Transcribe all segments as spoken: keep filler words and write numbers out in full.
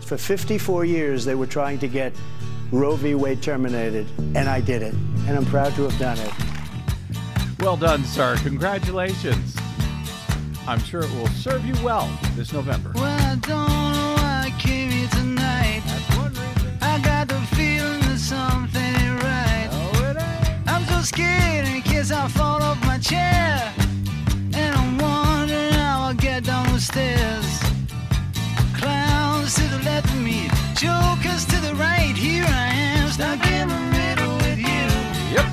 For fifty-four years, they were trying to get Roe v. Wade terminated, and I did it. And I'm proud to have done it. Well done, sir. Congratulations. I'm sure it will serve you well this November. Well, I don't know why I came here tonight. That's one reason. I got the feeling that something ain't right. No, it ain't. I'm so scared in case I fall off my chair. And I'm wondering how I'll get down the stairs. Clowns to the left of me, jokers to the right. Here I am, stuck in the middle with you. Yep.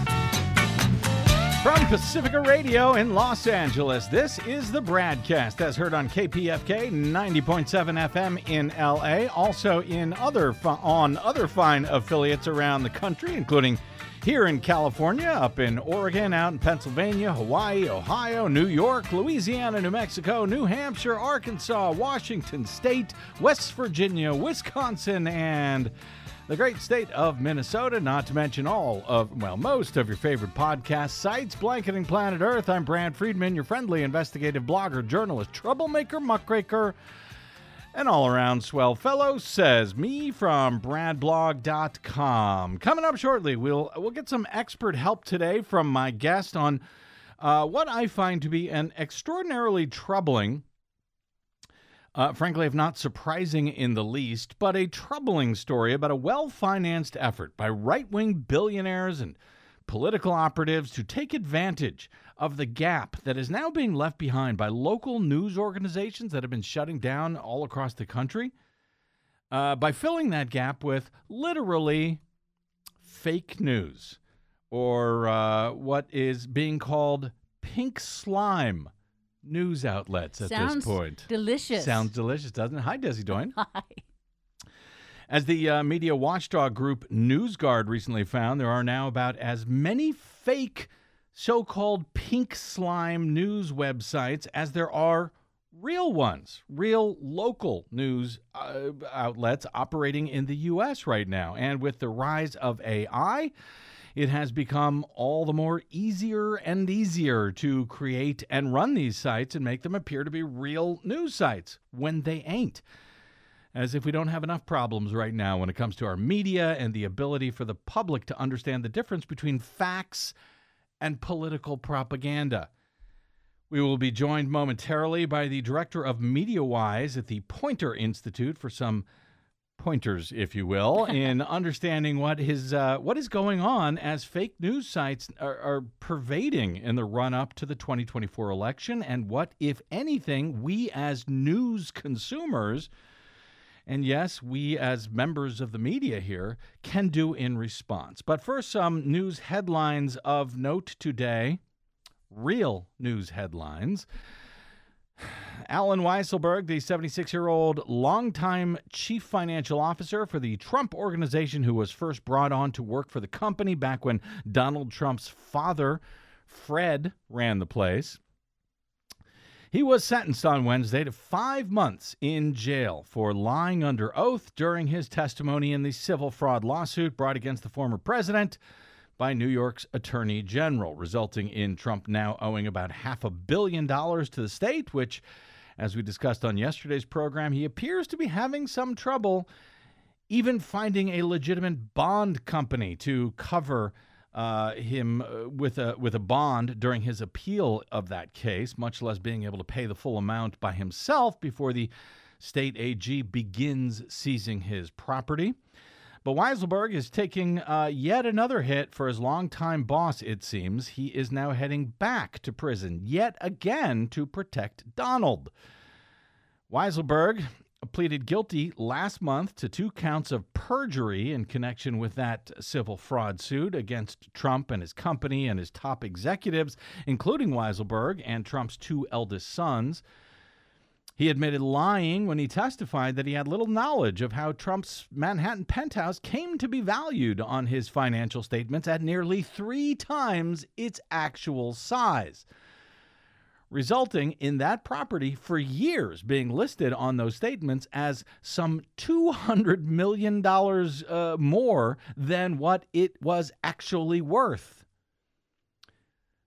From Pacifica Radio in Los Angeles, this is the Bradcast, as heard on K P F K ninety point seven F M in L A, also in other fi- on other fine affiliates around the country, including here in California, up in Oregon, out in Pennsylvania, Hawaii, Ohio, New York, Louisiana, New Mexico, New Hampshire, Arkansas, Washington State, West Virginia, Wisconsin, and the great state of Minnesota, not to mention all of, well, most of your favorite podcast sites, blanketing planet Earth. I'm Brad Friedman, your friendly investigative blogger, journalist, troublemaker, muckraker, and all-around swell fellow, says me from brad blog dot com. Coming up shortly, we'll we'll get some expert help today from my guest on uh, what I find to be an extraordinarily troubling, Uh, frankly, if not surprising in the least, but a troubling story about a well-financed effort by right-wing billionaires and political operatives to take advantage of the gap that is now being left behind by local news organizations that have been shutting down all across the country, uh, by filling that gap with literally fake news, or uh, what is being called pink slime news outlets at Sounds this point. delicious. Sounds delicious, doesn't it? Hi, Desi Doyen. Hi. As the uh, media watchdog group NewsGuard recently found, there are now about as many fake so-called pink slime news websites as there are real ones, real local news uh, outlets operating in the U S right now. And with the rise of A I, it has become all the more easier and easier to create and run these sites and make them appear to be real news sites when they ain't. As if we don't have enough problems right now when it comes to our media and the ability for the public to understand the difference between facts and political propaganda. We will be joined momentarily by the director of MediaWise at the Poynter Institute for some pointers, if you will, in understanding what is uh, what is going on as fake news sites are, are pervading in the run-up to the twenty twenty-four election, and what, if anything, we as news consumers, and yes, we as members of the media here, can do in response. But first, some news headlines of note today, real news headlines. Alan Weisselberg, the seventy-six-year-old longtime chief financial officer for the Trump Organization, who was first brought on to work for the company back when Donald Trump's father, Fred, ran the place. He was sentenced on Wednesday to five months in jail for lying under oath during his testimony in the civil fraud lawsuit brought against the former president by New York's Attorney General, resulting in Trump now owing about half a billion dollars to the state, which, as we discussed on yesterday's program, he appears to be having some trouble even finding a legitimate bond company to cover uh, him with a with a bond during his appeal of that case, much less being able to pay the full amount by himself before the state A G begins seizing his property. But Weisselberg is taking uh, yet another hit for his longtime boss, it seems. He is now heading back to prison yet again to protect Donald. Weisselberg pleaded guilty last month to two counts of perjury in connection with that civil fraud suit against Trump and his company and his top executives, including Weisselberg and Trump's two eldest sons. He admitted lying when he testified that he had little knowledge of how Trump's Manhattan penthouse came to be valued on his financial statements at nearly three times its actual size, resulting in that property for years being listed on those statements as some two hundred million dollars uh, more than what it was actually worth.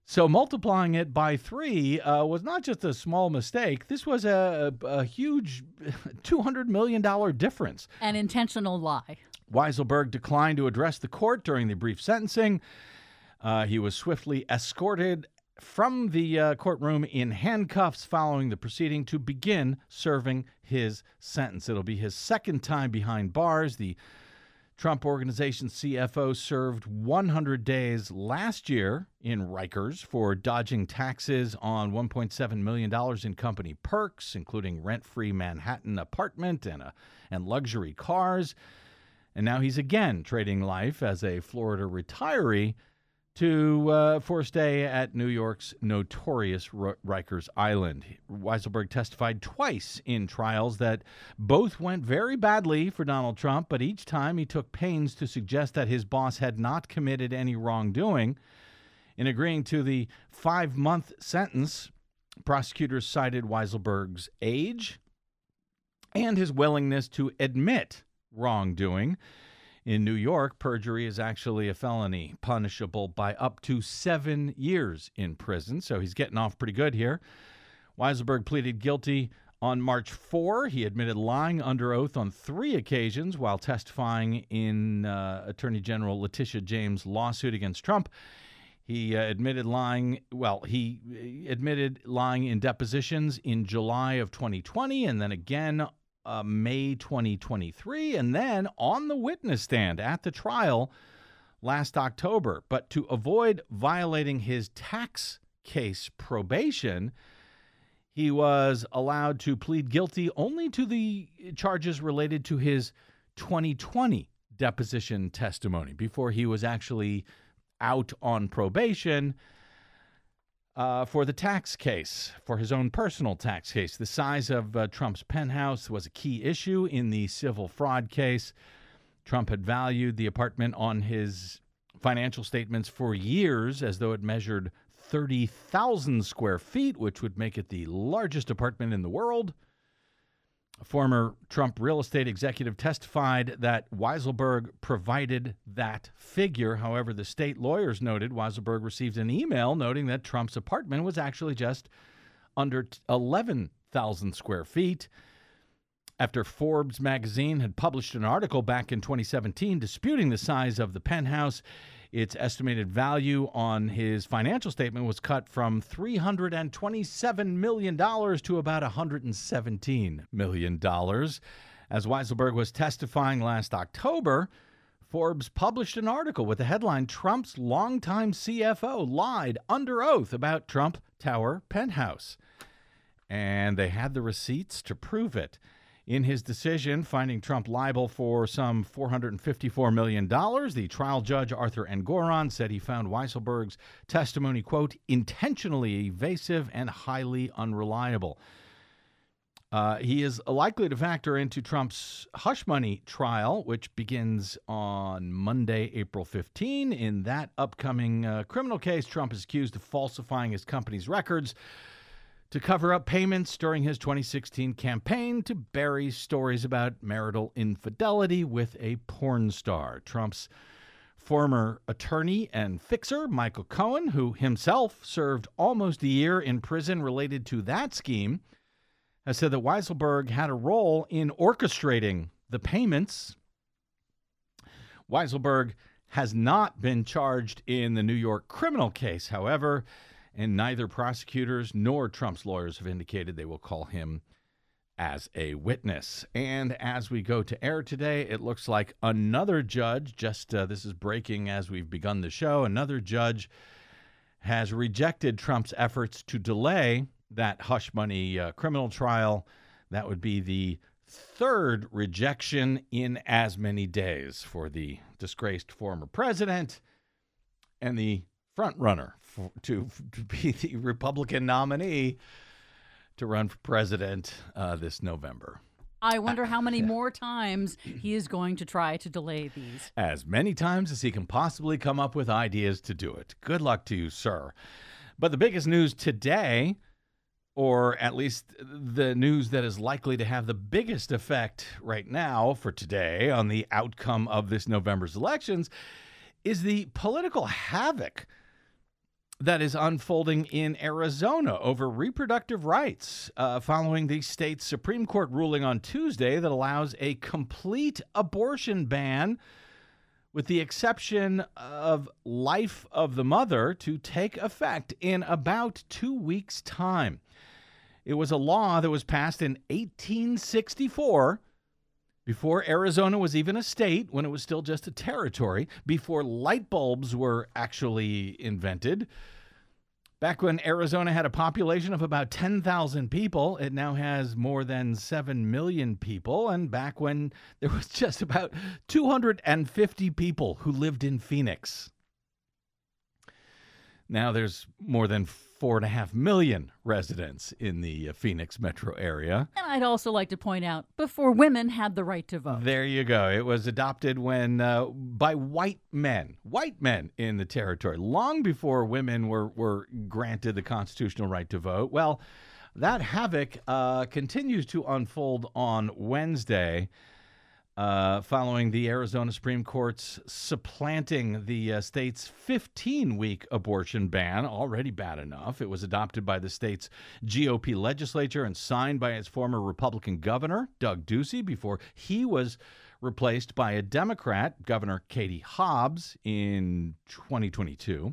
So multiplying it by three uh, was not just a small mistake. This was a, a, a huge two hundred million dollars difference. An intentional lie. Weisselberg declined to address the court during the brief sentencing. Uh, he was swiftly escorted from the uh, courtroom in handcuffs following the proceeding to begin serving his sentence. It'll be his second time behind bars. The Trump Organization C F O served one hundred days last year in Rikers for dodging taxes on one point seven million dollars in company perks, including rent-free Manhattan apartment and, a, and luxury cars. And now he's again trading life as a Florida retiree to uh, for a stay at New York's notorious R- Rikers Island. Weisselberg testified twice in trials that both went very badly for Donald Trump, but each time he took pains to suggest that his boss had not committed any wrongdoing. In agreeing to the five-month sentence, prosecutors cited Weisselberg's age and his willingness to admit wrongdoing. In New York, perjury is actually a felony, punishable by up to seven years in prison. So he's getting off pretty good here. Weisselberg pleaded guilty on March fourth. He admitted lying under oath on three occasions while testifying in uh, Attorney General Letitia James' lawsuit against Trump. He uh, admitted lying, well, he admitted lying in depositions in July of twenty twenty and then again Uh, May twenty twenty-three, and then on the witness stand at the trial last October. But to avoid violating his tax case probation, he was allowed to plead guilty only to the charges related to his twenty twenty deposition testimony before he was actually out on probation Uh, for the tax case, for his own personal tax case. The size of uh, Trump's penthouse was a key issue in the civil fraud case. Trump had valued the apartment on his financial statements for years as though it measured thirty thousand square feet, which would make it the largest apartment in the world. A former Trump real estate executive testified that Weisselberg provided that figure. However, the state lawyers noted Weisselberg received an email noting that Trump's apartment was actually just under eleven thousand square feet. After Forbes magazine had published an article back in twenty seventeen disputing the size of the penthouse, its estimated value on his financial statement was cut from three hundred twenty-seven million dollars to about one hundred seventeen million dollars. As Weisselberg was testifying last October, Forbes published an article with the headline, "Trump's longtime C F O lied under oath about Trump Tower penthouse." And they had the receipts to prove it. In his decision finding Trump liable for some four hundred fifty-four million dollars, the trial judge Arthur Engoron said he found Weisselberg's testimony, quote, intentionally evasive and highly unreliable. Uh, he is likely to factor into Trump's hush money trial, which begins on Monday, April fifteenth. In that upcoming uh, criminal case, Trump is accused of falsifying his company's records to cover up payments during his twenty sixteen campaign to bury stories about marital infidelity with a porn star. Trump's former attorney and fixer, Michael Cohen, who himself served almost a year in prison related to that scheme, has said that Weisselberg had a role in orchestrating the payments. Weisselberg has not been charged in the New York criminal case, however, and neither prosecutors nor Trump's lawyers have indicated they will call him as a witness. And as we go to air today, it looks like another judge, just uh, this is breaking as we've begun the show, another judge has rejected Trump's efforts to delay that hush money uh, criminal trial. That would be the third rejection in as many days for the disgraced former president and the front runner for, to, to be the Republican nominee to run for president uh, this November. I wonder how many more times he is going to try to delay these. As many times as he can possibly come up with ideas to do it. Good luck to you, sir. But the biggest news today, or at least the news that is likely to have the biggest effect right now for today on the outcome of this November's elections, is the political havoc that is unfolding in Arizona over reproductive rights uh, following the state's Supreme Court ruling on Tuesday that allows a complete abortion ban, with the exception of life of the mother, to take effect in about two weeks' time. It was a law that was passed in eighteen sixty-four, before Arizona was even a state, when it was still just a territory, before light bulbs were actually invented. Back when Arizona had a population of about ten thousand people, it now has more than seven million people. And back when there was just about two hundred fifty people who lived in Phoenix. Now there's more than four and a half million residents in the uh, Phoenix metro area. And I'd also like to point out, before women had the right to vote. There you go. It was adopted when uh, by white men, white men in the territory, long before women were, were granted the constitutional right to vote. Well, that havoc uh, continues to unfold on Wednesday. Uh, following the Arizona Supreme Court's supplanting the uh, state's fifteen-week abortion ban, already bad enough. It was adopted by the state's G O P legislature and signed by its former Republican governor, Doug Ducey, before he was replaced by a Democrat, Governor Katie Hobbs, in twenty twenty-two.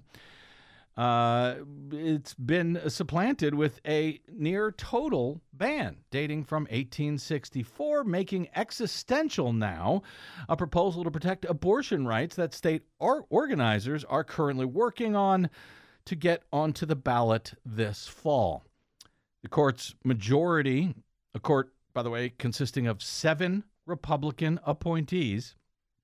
Uh, it's been supplanted with a near total ban dating from eighteen sixty-four, making existential now a proposal to protect abortion rights that state or organizers are currently working on to get onto the ballot this fall. The court's majority, a court, by the way, consisting of seven Republican appointees,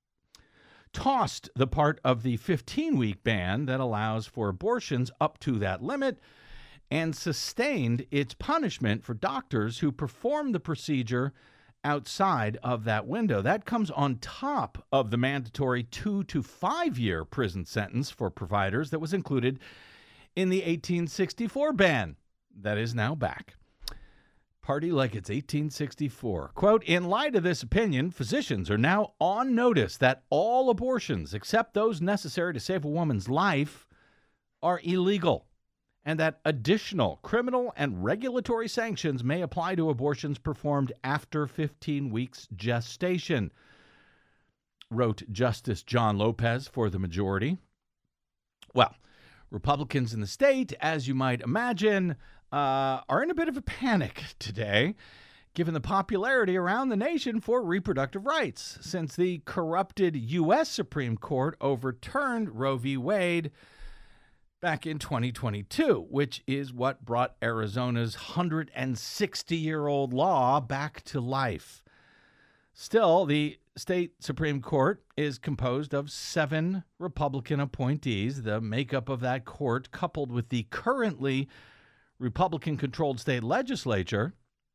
tossed the part of the fifteen-week ban that allows for abortions up to that limit and sustained its punishment for doctors who perform the procedure outside of that window. That comes on top of the mandatory two to five year prison sentence for providers that was included in the eighteen sixty-four ban that is now back. Party like it's eighteen sixty-four. Quote, in light of this opinion, physicians are now on notice that all abortions, except those necessary to save a woman's life, are illegal, and that additional criminal and regulatory sanctions may apply to abortions performed after fifteen weeks gestation, wrote Justice John Lopez for the majority. Well, Republicans in the state, as you might imagine, Uh, are in a bit of a panic today, given the popularity around the nation for reproductive rights, since the corrupted U S Supreme Court overturned Roe v. Wade back in twenty twenty-two, which is what brought Arizona's one hundred sixty-year-old law back to life. Still, the state Supreme Court is composed of seven Republican appointees. The makeup of that court, coupled with the currently Republican-controlled state legislature,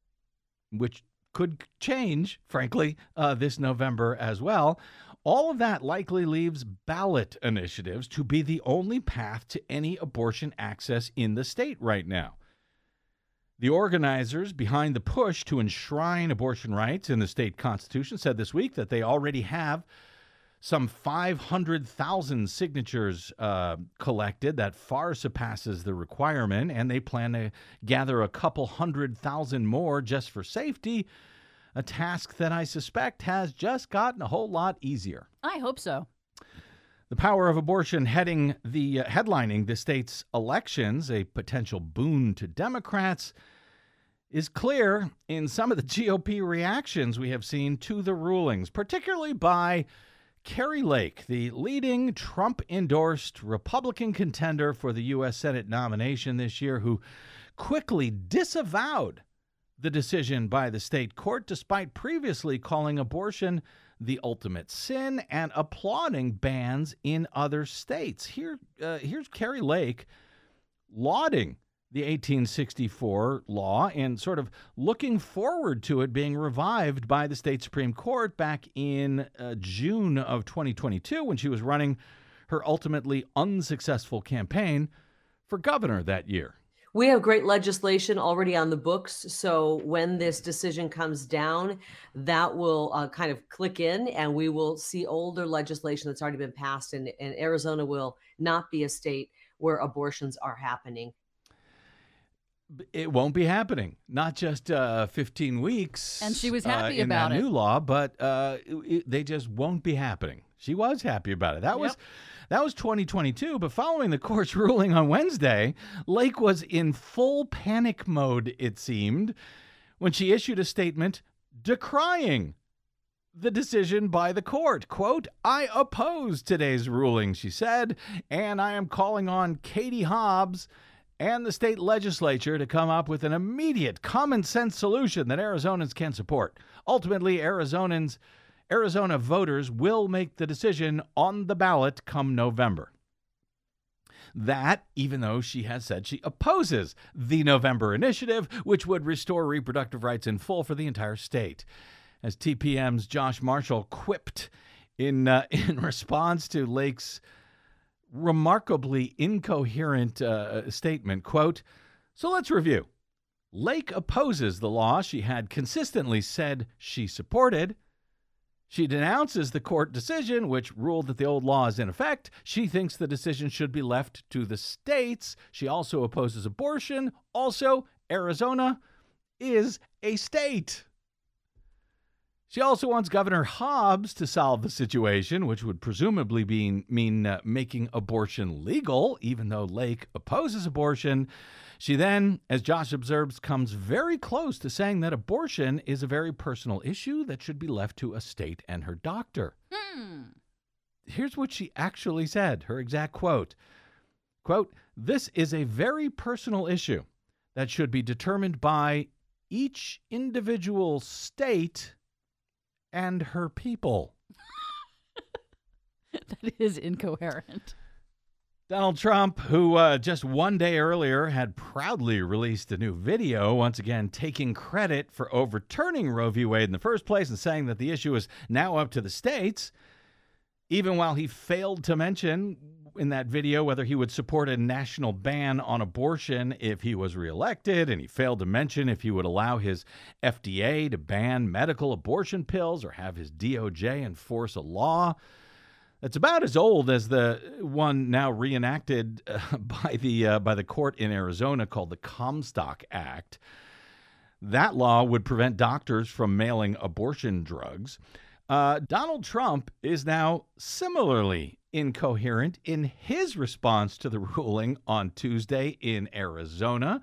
which could change, frankly, uh, this November as well, all of that likely leaves ballot initiatives to be the only path to any abortion access in the state right now. The organizers behind the push to enshrine abortion rights in the state constitution said this week that they already have some five hundred thousand signatures uh, collected. That far surpasses the requirement, and they plan to gather a couple hundred thousand more just for safety, a task that I suspect has just gotten a whole lot easier. I hope so. The power of abortion heading the uh, headlining the state's elections, a potential boon to Democrats, is clear in some of the G O P reactions we have seen to the rulings, particularly by Kari Lake, the leading Trump-endorsed Republican contender for the U S Senate nomination this year, who quickly disavowed the decision by the state court, despite previously calling abortion the ultimate sin and applauding bans in other states. Here, uh, here's Kari Lake lauding the eighteen sixty-four law and sort of looking forward to it being revived by the state Supreme Court back in uh, June of twenty twenty-two, when she was running her ultimately unsuccessful campaign for governor that year. We have great legislation already on the books. So when this decision comes down, that will uh, kind of click in, and we will see older legislation that's already been passed, and, and Arizona will not be a state where abortions are happening. It won't be happening. Not just uh, fifteen weeks. And she was happy uh, in about that it. new law, but uh, it, they just won't be happening. She was happy about it. That was Yep. that was twenty twenty-two. But following the court's ruling on Wednesday, Lake was in full panic mode, it seemed, when she issued a statement decrying the decision by the court. Quote, "I oppose today's ruling," she said, "and I am calling on Katie Hobbs and the state legislature to come up with an immediate common sense solution that Arizonans can support. Ultimately, Arizonans, Arizona voters will make the decision on the ballot come November." That, even though she has said she opposes the November initiative, which would restore reproductive rights in full for the entire state. As T P M's Josh Marshall quipped in uh, in response to Lake's remarkably incoherent uh, statement, quote, "So let's review. Lake opposes the law she had consistently said she supported. She denounces the court decision, which ruled that the old law is in effect. She thinks the decision should be left to the states. She also opposes abortion. Also, Arizona is a state. She also wants Governor Hobbs to solve the situation, which would presumably be, mean uh, making abortion legal, even though Lake opposes abortion. She then, as Josh observes, comes very close to saying that abortion is a very personal issue that should be left to a state and her doctor. Hmm. Here's what she actually said, her exact quote. Quote, "This is a very personal issue that should be determined by each individual state and her people." That is incoherent. Donald Trump, who uh, just one day earlier had proudly released a new video, once again taking credit for overturning Roe v. Wade in the first place and saying that the issue is now up to the states, even while he failed to mention in that video whether he would support a national ban on abortion if he was reelected, and he failed to mention if he would allow his F D A to ban medical abortion pills or have his D O J enforce a law that's about as old as the one now reenacted uh, by the uh, by the court in Arizona called the Comstock Act. That law would prevent doctors from mailing abortion drugs. Uh, Donald Trump is now similarly incoherent in his response to the ruling on Tuesday in Arizona.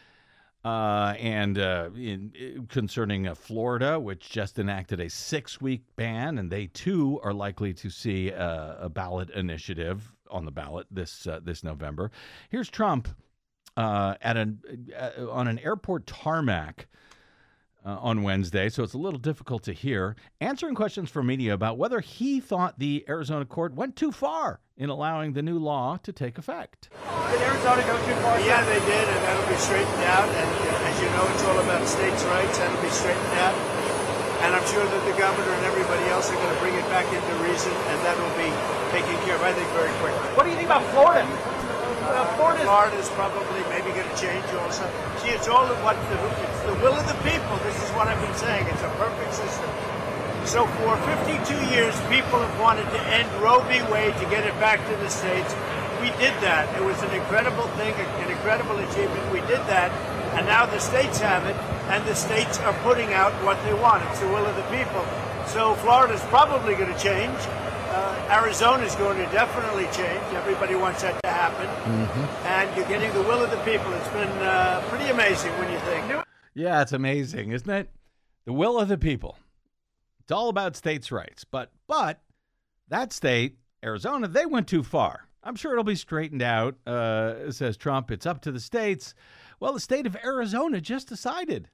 Uh, and uh, in, in, concerning uh, Florida, which just enacted a six-week ban, and they too are likely to see uh, a ballot initiative on the ballot this uh, this November. Here's Trump uh, at an uh, on an airport tarmac uh, on Wednesday, so it's a little difficult to hear, answering questions from media about whether he thought the Arizona court went too far in allowing the new law to take effect. Did Arizona go too far? Yeah, they did, and that'll be straightened out. And uh, as you know, it's all about states' rights. That'll be straightened out. And I'm sure that the governor and everybody else are going to bring it back into reason, and that will be taken care of, I think, very quickly. What do you think about Florida? Uh, Florida's Florida's probably maybe going to change also. See, it's all of what the, it's the will of the people. This is what I've been saying. It's a perfect system. So for fifty-two years, people have wanted to end Roe v. Wade to get it back to the states. We did that. It was an incredible thing, an incredible achievement. We did that, and now the states have it, and the states are putting out what they want. It's the will of the people. So Florida's probably going to change. Uh, Arizona's going to definitely change. Everybody wants that to happen. Mm-hmm. And you're getting the will of the people. It's been uh, pretty amazing when you think. Yeah, it's amazing, isn't it? The will of the people. It's all about states' rights. But but that state, Arizona, they went too far. I'm sure it'll be straightened out, uh, says Trump. It's up to the states. Well, the state of Arizona just decided.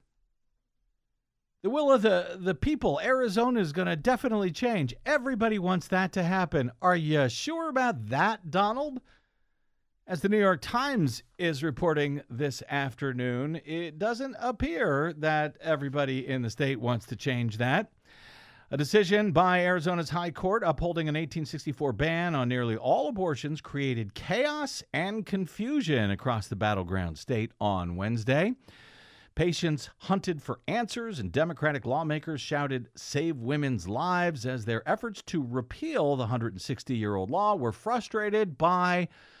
The will of the, the people, Arizona is going to definitely change. Everybody wants that to happen. Are you sure about that, Donald? As the New York Times is reporting this afternoon, it doesn't appear that everybody in the state wants to change that. A decision by Arizona's High Court upholding an eighteen sixty-four ban on nearly all abortions created chaos and confusion across the battleground state on Wednesday. Patients hunted for answers, and Democratic lawmakers shouted, "Save women's lives," as their efforts to repeal the one hundred sixty-year-old law were frustrated by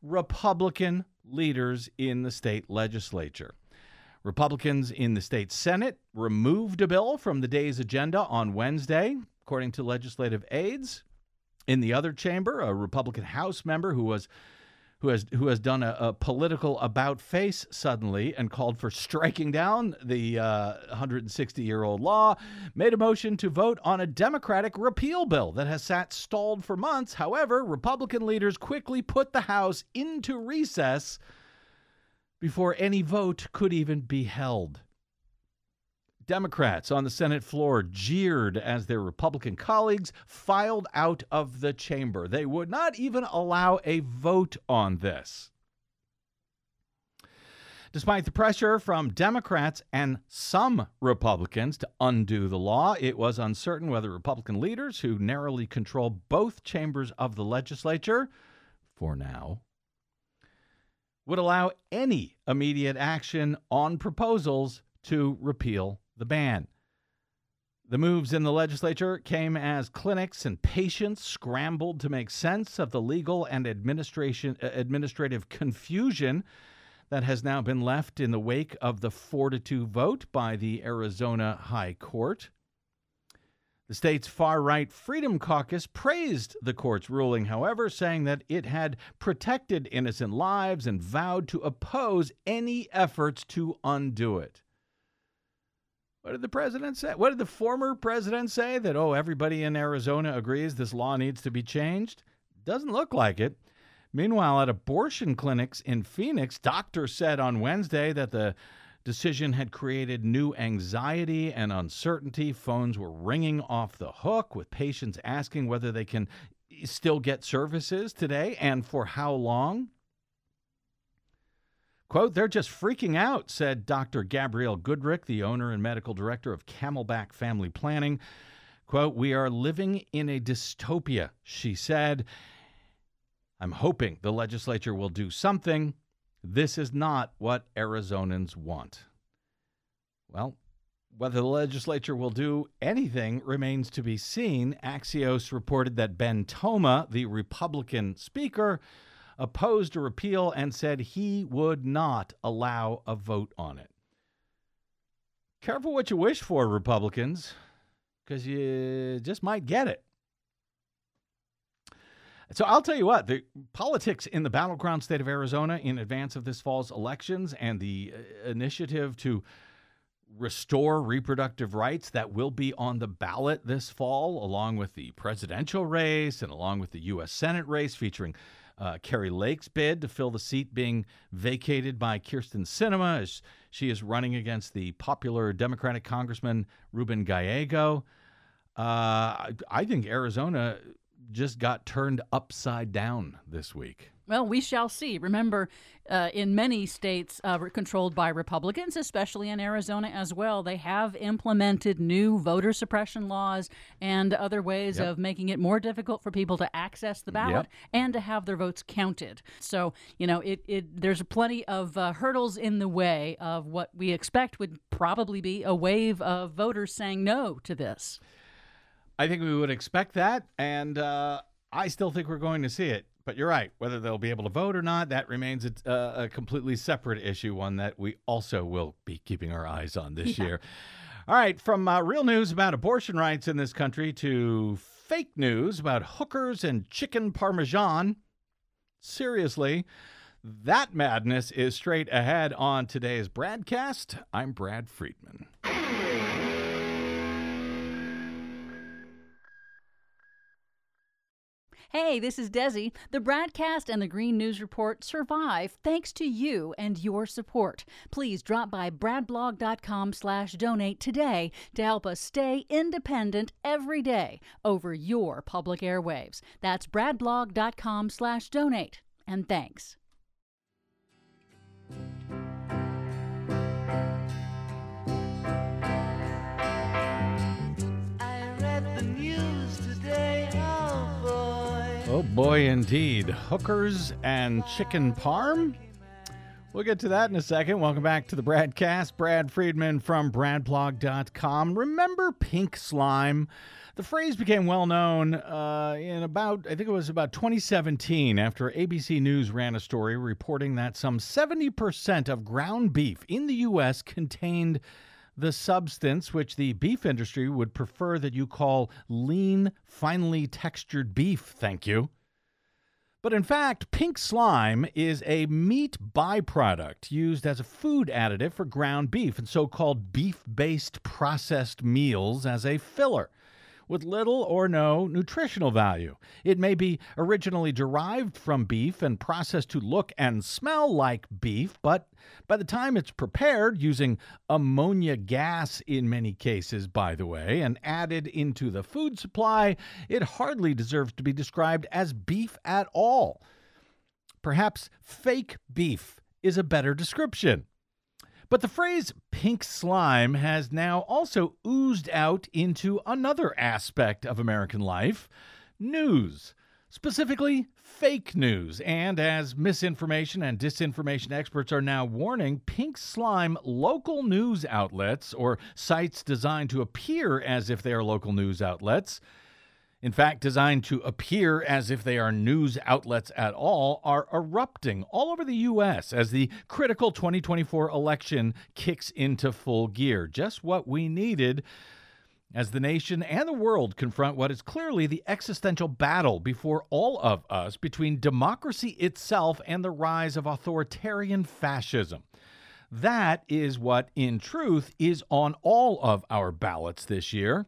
Republican leaders in the state legislature. Republicans in the state Senate removed a bill from the day's agenda on Wednesday, according to legislative aides. In the other chamber, a Republican House member who was who has who has done a, a political about-face suddenly and called for striking down the uh, one hundred sixty-year-old law, made a motion to vote on a Democratic repeal bill that has sat stalled for months. However, Republican leaders quickly put the House into recess before any vote could even be held. Democrats on the Senate floor jeered as their Republican colleagues filed out of the chamber. They would not even allow a vote on this. Despite the pressure from Democrats and some Republicans to undo the law, it was uncertain whether Republican leaders, who narrowly control both chambers of the legislature, for now, would allow any immediate action on proposals to repeal the ban. The moves in the legislature came as clinics and patients scrambled to make sense of the legal and administration uh, administrative confusion that has now been left in the wake of the four to two vote by the Arizona High Court. The state's far-right Freedom Caucus praised the court's ruling, however, saying that it had protected innocent lives and vowed to oppose any efforts to undo it. What did the president say? What did the former president say? That, oh, everybody in Arizona agrees this law needs to be changed? Doesn't look like it. Meanwhile, at abortion clinics in Phoenix, doctors said on Wednesday that the decision had created new anxiety and uncertainty. Phones were ringing off the hook with patients asking whether they can still get services today and for how long. Quote, they're just freaking out, said Doctor Gabrielle Goodrick, the owner and medical director of Camelback Family Planning. Quote, we are living in a dystopia, she said. I'm hoping the legislature will do something. This is not what Arizonans want. Well, whether the legislature will do anything remains to be seen. Axios reported that Ben Toma, the Republican speaker, opposed a repeal and said he would not allow a vote on it. Careful what you wish for, Republicans, because you just might get it. So I'll tell you what, the politics in the battleground state of Arizona in advance of this fall's elections and the initiative to restore reproductive rights that will be on the ballot this fall, along with the presidential race and along with the U S Senate race featuring Uh, Carrie Lake's bid to fill the seat being vacated by Kyrsten Sinema as she is running against the popular Democratic Congressman Ruben Gallego. Uh, I think Arizona just got turned upside down this week. Well, we shall see. Remember, uh, in many states uh, controlled by Republicans, especially in Arizona as well, they have implemented new voter suppression laws and other ways Yep. of making it more difficult for people to access the ballot Yep. and to have their votes counted. So, you know, it, it there's plenty of uh, hurdles in the way of what we expect would probably be a wave of voters saying no to this. I think we would expect that, and uh, I still think we're going to see it. But you're right. Whether they'll be able to vote or not, that remains a, uh, a completely separate issue, one that we also will be keeping our eyes on this Yeah. year. All right, from uh, real news about abortion rights in this country to fake news about hookers and chicken parmesan. Seriously, that madness is straight ahead on today's broadcast. I'm Brad Friedman. Hey, this is Desi. The Bradcast and the Green News Report survive thanks to you and your support. Please drop by bradblog.com slash donate today to help us stay independent every day over your public airwaves. That's bradblog.com slash donate. And thanks. I read the news today, oh boy. Oh boy, indeed. Hookers and chicken parm? We'll get to that in a second. Welcome back to the Bradcast. Brad Friedman from brad blog dot com. Remember pink slime? The phrase became well known uh, in about, I think it was about twenty seventeen, after A B C News ran a story reporting that some seventy percent of ground beef in the U S contained the substance which the beef industry would prefer that you call lean, finely textured beef, thank you. But in fact, pink slime is a meat byproduct used as a food additive for ground beef and so-called beef-based processed meals as a filler, with little or no nutritional value. It may be originally derived from beef and processed to look and smell like beef, but by the time it's prepared using ammonia gas in many cases, by the way, and added into the food supply, it hardly deserves to be described as beef at all. Perhaps fake beef is a better description. But the phrase pink slime has now also oozed out into another aspect of American life, news, specifically fake news. And as misinformation and disinformation experts are now warning, pink slime local news outlets or sites designed to appear as if they are local news outlets, in fact, designed to appear as if they are news outlets at all, are erupting all over the U S as the critical twenty twenty-four election kicks into full gear. Just what we needed as the nation and the world confront what is clearly the existential battle before all of us between democracy itself and the rise of authoritarian fascism. That is what, in truth, is on all of our ballots this year.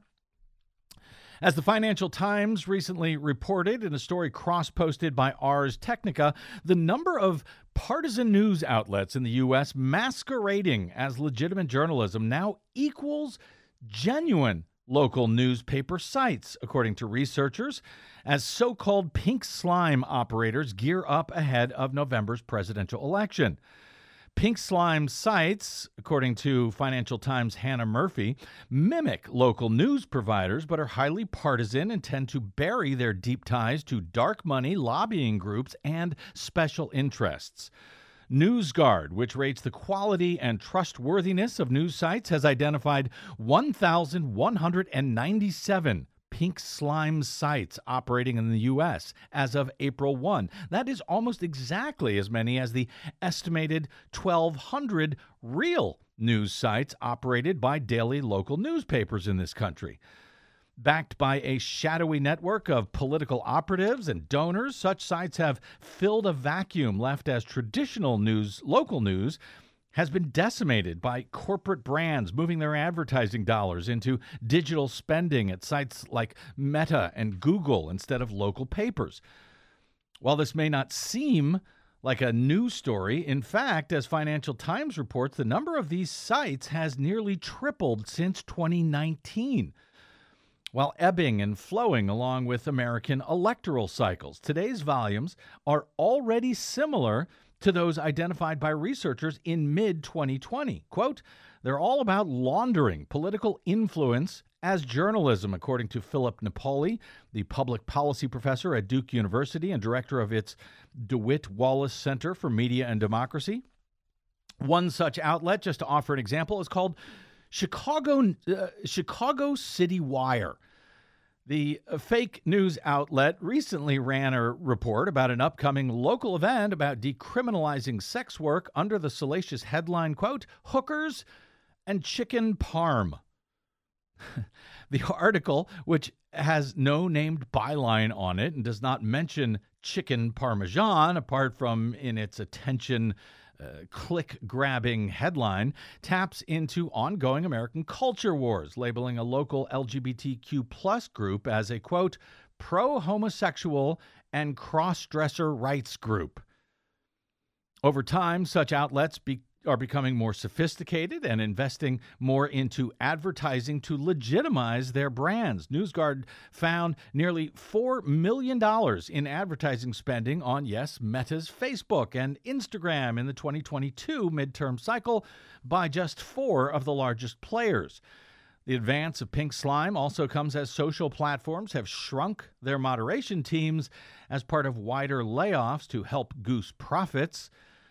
As the Financial Times recently reported in a story cross-posted by Ars Technica, the number of partisan news outlets in the U S masquerading as legitimate journalism now equals genuine local newspaper sites, according to researchers, as so-called pink slime operators gear up ahead of November's presidential election. Pink slime sites, according to Financial Times' Hannah Murphy, mimic local news providers but are highly partisan and tend to bury their deep ties to dark money, lobbying groups, and special interests. NewsGuard, which rates the quality and trustworthiness of news sites, has identified one thousand one hundred ninety-seven pink slime sites operating in the U S as of April first. That is almost exactly as many as the estimated twelve hundred real news sites operated by daily local newspapers in this country. Backed by a shadowy network of political operatives and donors, such sites have filled a vacuum left as traditional news, local news, has been decimated by corporate brands moving their advertising dollars into digital spending at sites like Meta and Google instead of local papers. While this may not seem like a news story, in fact, as Financial Times reports, the number of these sites has nearly tripled since twenty nineteen. While ebbing and flowing along with American electoral cycles, today's volumes are already similar to those identified by researchers in mid twenty twenty. Quote, they're all about laundering political influence as journalism, according to Philip Napoli, the public policy professor at Duke University and director of its DeWitt Wallace Center for Media and Democracy. One such outlet, just to offer an example, is called Chicago, uh, Chicago City Wire. The fake news outlet recently ran a report about an upcoming local event about decriminalizing sex work under the salacious headline, quote, hookers and chicken parm. The article, which has no named byline on it and does not mention chicken parmesan, apart from in its attention Uh, click-grabbing headline, taps into ongoing American culture wars, labeling a local L G B T Q plus group as a, quote, pro-homosexual and cross-dresser rights group. Over time, such outlets be- are becoming more sophisticated and investing more into advertising to legitimize their brands. NewsGuard found nearly four million dollars in advertising spending on, yes, Meta's Facebook and Instagram in the twenty twenty-two midterm cycle by just four of the largest players. The advance of pink slime also comes as social platforms have shrunk their moderation teams as part of wider layoffs to help goose profits.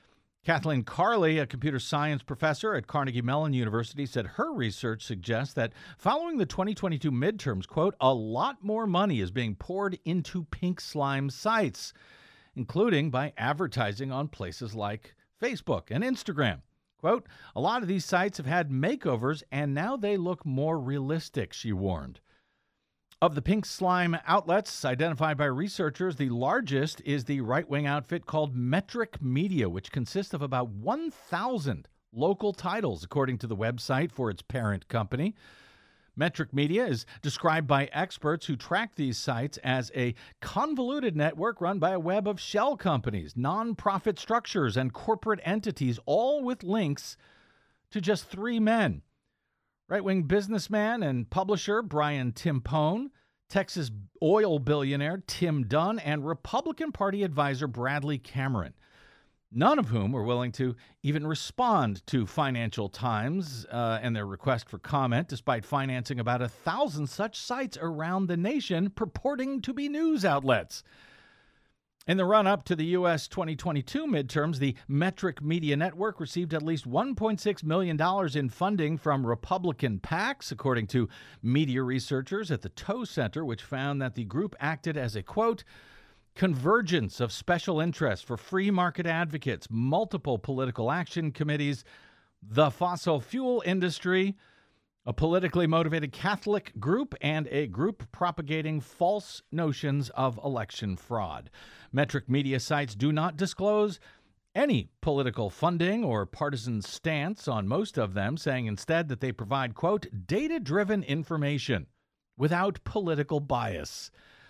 Kathleen Carley, a computer science professor at Carnegie Mellon University, said her research suggests that following the twenty twenty-two midterms, quote, a lot more money is being poured into pink slime sites, including by advertising on places like Facebook and Instagram. Quote, a lot of these sites have had makeovers and now they look more realistic, she warned. Of the pink slime outlets identified by researchers, the largest is the right-wing outfit called Metric Media, which consists of about one thousand local titles, according to the website for its parent company. Metric Media is described by experts who track these sites as a convoluted network run by a web of shell companies, non-profit structures, and corporate entities, all with links to just three men. Right-wing businessman and publisher Brian Timpone, Texas oil billionaire Tim Dunn, and Republican Party advisor Bradley Cameron, none of whom were willing to even respond to Financial Times uh, and their request for comment, despite financing about a thousand such sites around the nation purporting to be news outlets. In the run-up to the U S twenty twenty-two midterms, the Metric Media Network received at least one point six million dollars in funding from Republican PACs, according to media researchers at the Tow Center, which found that the group acted as a, quote, convergence of special interests for free market advocates, multiple political action committees, the fossil fuel industry, a politically motivated Catholic group, and a group propagating false notions of election fraud. Metric Media sites do not disclose any political funding or partisan stance on most of them, saying instead that they provide, quote, data-driven information without political bias.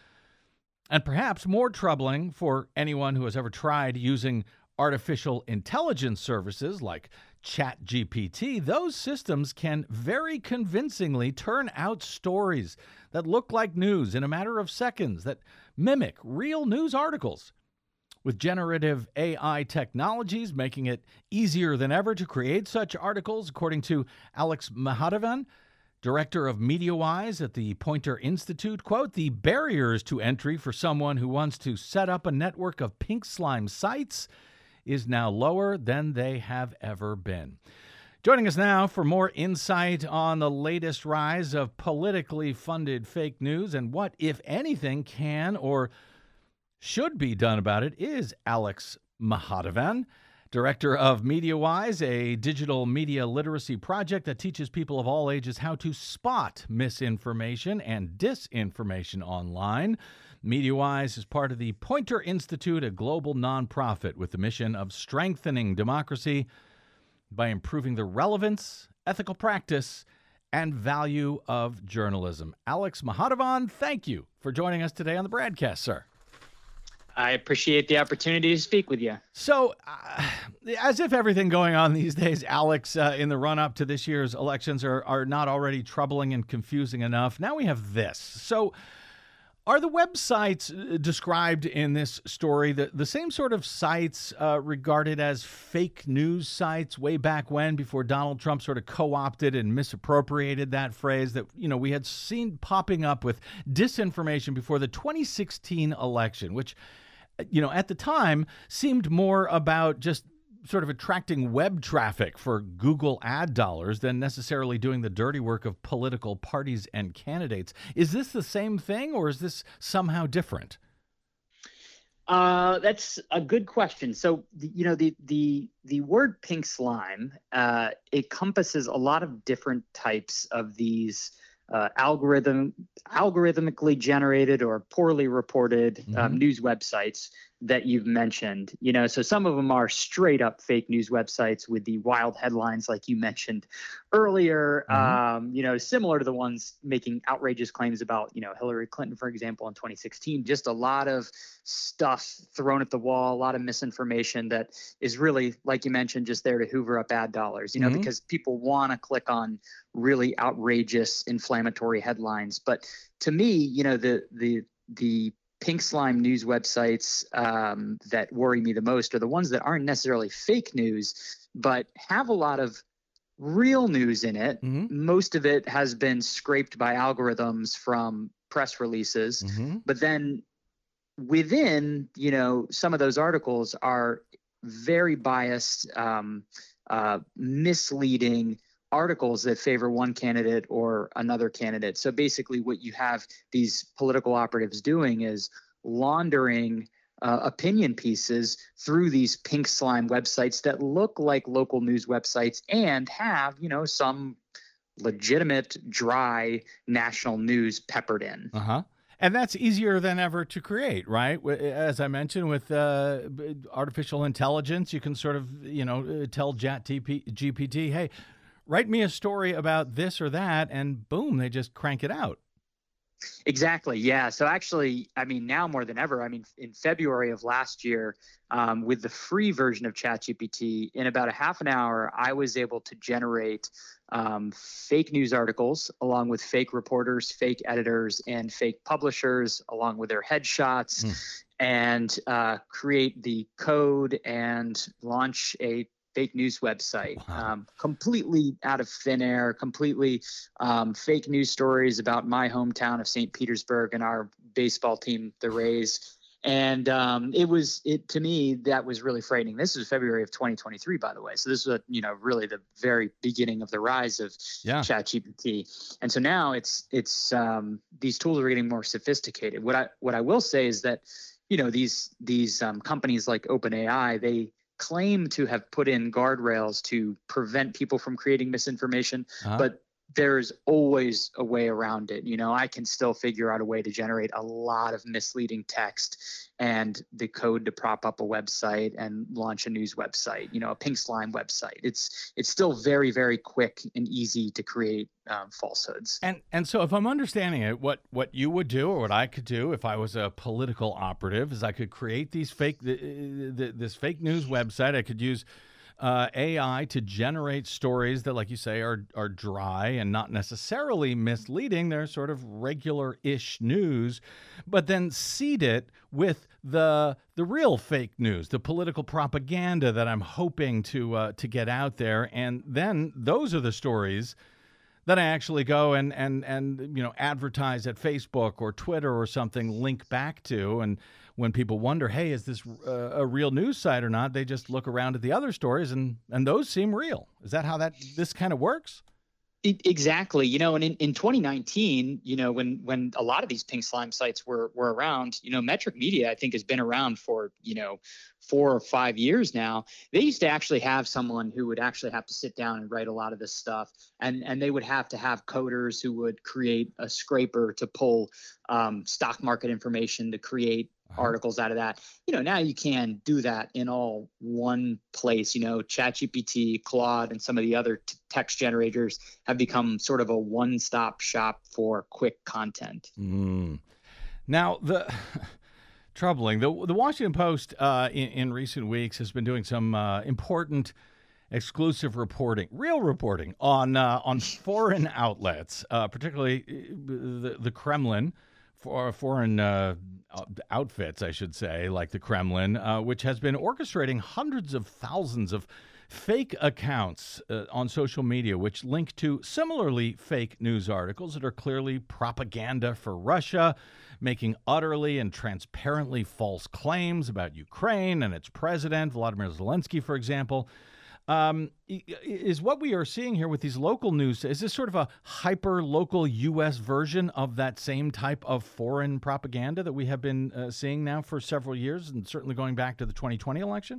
And perhaps more troubling for anyone who has ever tried using artificial intelligence services like ChatGPT, those systems can very convincingly turn out stories that look like news in a matter of seconds, that mimic real news articles. With generative A I technologies making it easier than ever to create such articles, according to Alex Mahadevan, director of MediaWise at the Poynter Institute, quote, the barriers to entry for someone who wants to set up a network of pink slime sites is now lower than they have ever been. Joining us now for more insight on the latest rise of politically funded fake news and what, if anything, can or should be done about it is Alex Mahadevan, director of MediaWise, a digital media literacy project that teaches people of all ages how to spot misinformation and disinformation online. MediaWise is part of the Poynter Institute, a global nonprofit with the mission of strengthening democracy by improving the relevance, ethical practice, and value of journalism. Alex Mahadevan, thank you for joining us today on the broadcast, sir. I appreciate the opportunity to speak with you. So, uh, as if everything going on these days, Alex, uh, in the run-up to this year's elections are, are not already troubling and confusing enough, now we have this. So, are the websites described in this story the, the same sort of sites uh, regarded as fake news sites way back when, before Donald Trump sort of co-opted and misappropriated that phrase that, you know, we had seen popping up with disinformation before the twenty sixteen election, which, you know, at the time seemed more about just sort of attracting web traffic for Google ad dollars than necessarily doing the dirty work of political parties and candidates. Is this the same thing, or is this somehow different? Uh, that's a good question. So, the, you know, the the the word pink slime uh, encompasses a lot of different types of these uh, algorithm algorithmically generated or poorly reported mm-hmm. um, news websites that you've mentioned. You know, so some of them are straight up fake news websites with the wild headlines like you mentioned earlier, mm-hmm. um, you know, similar to the ones making outrageous claims about, you know, Hillary Clinton, for example, in twenty sixteen. Just a lot of stuff thrown at the wall, a lot of misinformation that is really, like you mentioned, just there to hoover up ad dollars, you know, mm-hmm. because people want to click on really outrageous inflammatory headlines. But to me, you know, the the the pink slime news websites um, that worry me the most are the ones that aren't necessarily fake news, but have a lot of real news in it. Mm-hmm. Most of it has been scraped by algorithms from press releases, mm-hmm. but then within, you know, some of those articles are very biased, um, uh, misleading articles that favor one candidate or another candidate. So basically what you have these political operatives doing is laundering uh, opinion pieces through these pink slime websites that look like local news websites and have, you know, some legitimate, dry national news peppered in. Uh-huh. And that's easier than ever to create, right? As I mentioned, with uh, artificial intelligence, you can sort of, you know, tell Chat G P T, hey, write me a story about this or that, and boom, they just crank it out. Exactly. Yeah. So actually, I mean, now more than ever, I mean, in February of last year, um, with the free version of ChatGPT, in about a half an hour, I was able to generate um, fake news articles along with fake reporters, fake editors, and fake publishers, along with their headshots, mm. and uh, create the code and launch a fake news website, wow. um, completely out of thin air, completely um, fake news stories about my hometown of Saint Petersburg and our baseball team, the Rays. And um, it was, it to me, that was really frightening. This was February of twenty twenty-three, by the way. So this was, you know, really the very beginning of the rise of yeah. ChatGPT. And so now it's, it's um, these tools are getting more sophisticated. What I, what I will say is that, you know, these, these um, companies like OpenAI, they claim to have put in guardrails to prevent people from creating misinformation, uh-huh. but there's always a way around it. You know, I can still figure out a way to generate a lot of misleading text and the code to prop up a website and launch a news website, you know, a pink slime website. It's it's still very, very quick and easy to create um, falsehoods. And and so if I'm understanding it, what what you would do or what I could do if I was a political operative is I could create these fake the, the, this fake news website. I could use Uh, A I to generate stories that, like you say, are are dry and not necessarily misleading. They're sort of regular-ish news, but then seed it with the the real fake news, the political propaganda that I'm hoping to uh, to get out there, and then those are the stories that I actually go and and and you know advertise at Facebook or Twitter or something, link back to. And when people wonder, hey, is this uh, a real news site or not, they just look around at the other stories and and those seem real. Is that how that this kind of works? It, exactly. You know, and in, in twenty nineteen, you know, when when a lot of these pink slime sites were were around, you know, Metric Media, I think, has been around for, you know, four or five years now. They used to actually have someone who would actually have to sit down and write a lot of this stuff. And, and they would have to have coders who would create a scraper to pull um, stock market information to create articles out of that. You know, now you can do that in all one place. You know, ChatGPT, Claude, and some of the other t- text generators have become sort of a one-stop shop for quick content. Mm. Now, the troubling, the the Washington Post uh, in, in recent weeks has been doing some uh, important exclusive reporting, real reporting on uh, on foreign outlets, uh, particularly the the Kremlin. For foreign uh, outfits, I should say, like the Kremlin, uh, which has been orchestrating hundreds of thousands of fake accounts uh, on social media, which link to similarly fake news articles that are clearly propaganda for Russia, making utterly and transparently false claims about Ukraine and its president, Vladimir Zelensky, for example. Um, is what we are seeing here with these local news, is this sort of a hyper-local U S version of that same type of foreign propaganda that we have been uh, seeing now for several years, and certainly going back to the twenty twenty election?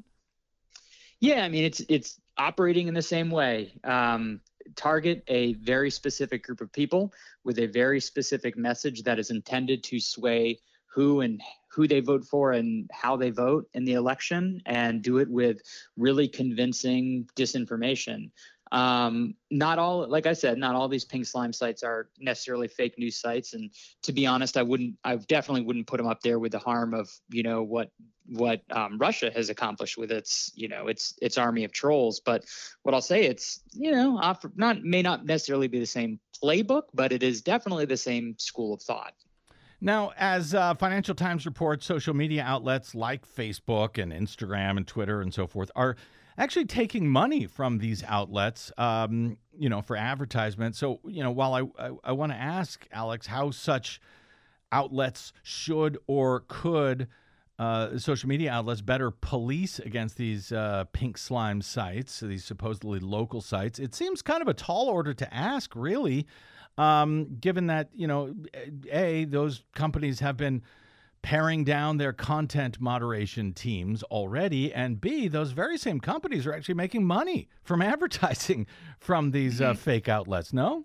Yeah, I mean, it's it's operating in the same way. Um, target a very specific group of people with a very specific message that is intended to sway who and who they vote for and how they vote in the election, and do it with really convincing disinformation. Um, not all, like I said, not all these pink slime sites are necessarily fake news sites. And to be honest, I wouldn't, I definitely wouldn't put them up there with the harm of, you know, what, what um, Russia has accomplished with its, you know, its, its army of trolls. But what I'll say, it's, you know, offer, not, may not necessarily be the same playbook, but it is definitely the same school of thought. Now, as uh, Financial Times reports, social media outlets like Facebook and Instagram and Twitter and so forth are actually taking money from these outlets, um, you know, for advertisement. So, you know, while I, I, I want to ask, Alex, how such outlets should or could uh, social media outlets better police against these uh, pink slime sites, these supposedly local sites. It seems kind of a tall order to ask, really, um, given that, you know, A, those companies have been paring down their content moderation teams already, and B, those very same companies are actually making money from advertising from these uh, fake outlets, no?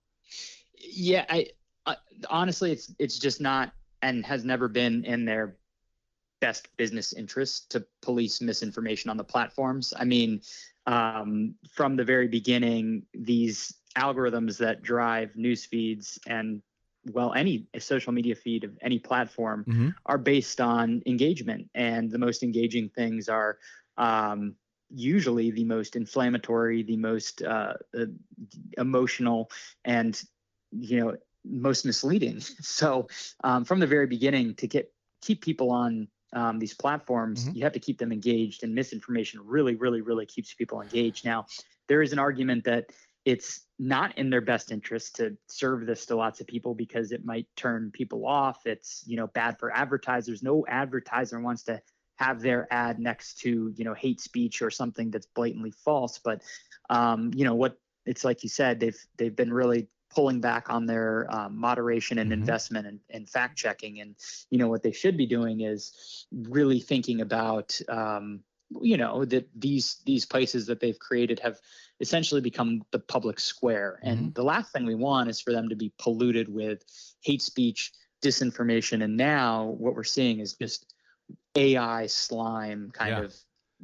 Yeah, I, I honestly, it's it's just not and has never been in their best business interest to police misinformation on the platforms. I mean, um, from the very beginning, these algorithms that drive news feeds and, well, any social media feed of any platform Mm-hmm. are based on engagement. And the most engaging things are um, usually the most inflammatory, the most uh, uh, emotional, and, you know, most misleading. So um, from the very beginning, to get keep people on um, these platforms, Mhm. you have to keep them engaged, and misinformation really, really, really keeps people engaged. Now, there is an argument that it's not in their best interest to serve this to lots of people because it might turn people off. It's, you know, bad for advertisers. No advertiser wants to have their ad next to, you know, hate speech or something that's blatantly false. But, um, you know, what it's like you said, they've they've been really pulling back on their um, moderation and Mhm. investment and, and fact checking. And, you know, what they should be doing is really thinking about, um, you know, that these these places that they've created have essentially become the public square. And the last thing we want is for them to be polluted with hate speech, disinformation. And now what we're seeing is just A I slime kind Yeah. of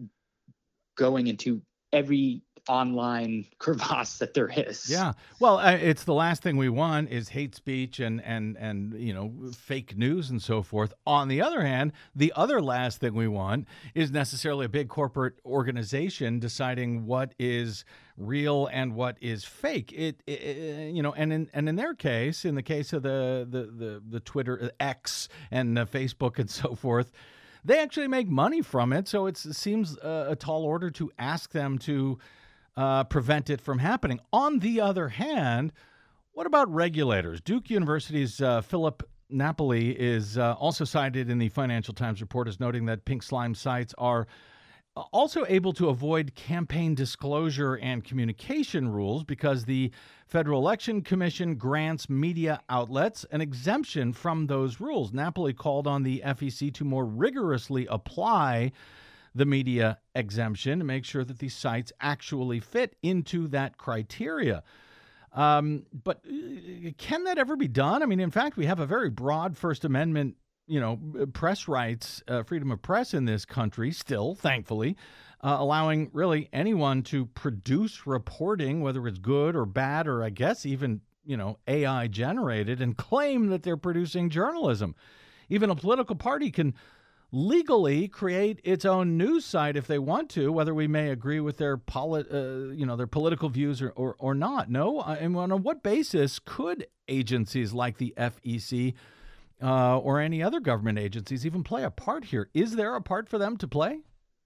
going into every online crevasse that there is. Yeah. Well, uh, it's the last thing we want is hate speech and, and, and, you know, fake news and so forth. On the other hand, the other last thing we want is necessarily a big corporate organization deciding what is real and what is fake. It, it you know, and in, and in their case, in the case of the, the, the, the Twitter X and uh, Facebook and so forth, they actually make money from it. So it's, it seems uh, a tall order to ask them to Uh, prevent it from happening. On the other hand, what about regulators? Duke University's uh, Philip Napoli is uh, also cited in the Financial Times report as noting that pink slime sites are also able to avoid campaign disclosure and communication rules because the Federal Election Commission grants media outlets an exemption from those rules. Napoli called on the F E C to more rigorously apply the media exemption to make sure that these sites actually fit into that criteria. Um, but uh, can that ever be done? I mean, in fact, we have a very broad First Amendment, you know, press rights, uh, freedom of press in this country still, thankfully, uh, allowing really anyone to produce reporting, whether it's good or bad, or I guess even, you know, A I generated, and claim that they're producing journalism. Even a political party can legally create its own news site if they want to, whether we may agree with their polit, uh, you know, their political views or, or, or not. No, I mean, on what basis could agencies like the F E C uh, or any other government agencies even play a part here? Is there a part for them to play?